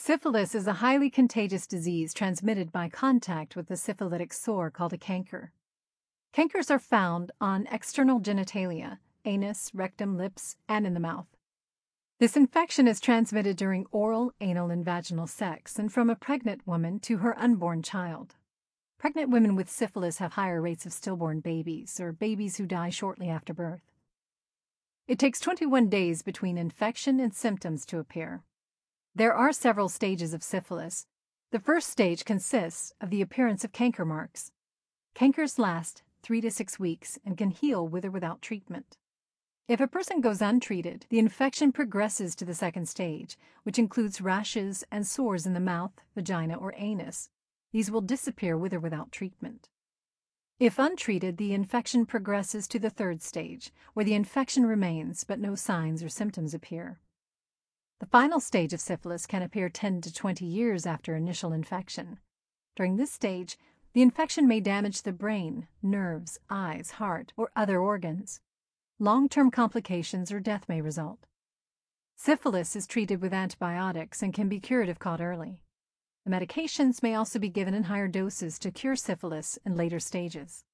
Syphilis is a highly contagious disease transmitted by contact with a syphilitic sore called a canker. Cankers are found on external genitalia, anus, rectum, lips, and in the mouth. This infection is transmitted during oral, anal, and vaginal sex and from a pregnant woman to her unborn child. Pregnant women with syphilis have higher rates of stillborn babies or babies who die shortly after birth. It takes 21 days between infection and symptoms to appear. There are several stages of syphilis. The first stage consists of the appearance of canker marks. Cankers last 3 to 6 weeks and can heal with or without treatment. If a person goes untreated, the infection progresses to the second stage, which includes rashes and sores in the mouth, vagina, or anus. These will disappear with or without treatment. If untreated, the infection progresses to the third stage, where the infection remains but no signs or symptoms appear. The final stage of syphilis can appear 10 to 20 years after initial infection. During this stage, the infection may damage the brain, nerves, eyes, heart, or other organs. Long-term complications or death may result. Syphilis is treated with antibiotics and can be cured if caught early. The medications may also be given in higher doses to cure syphilis in later stages.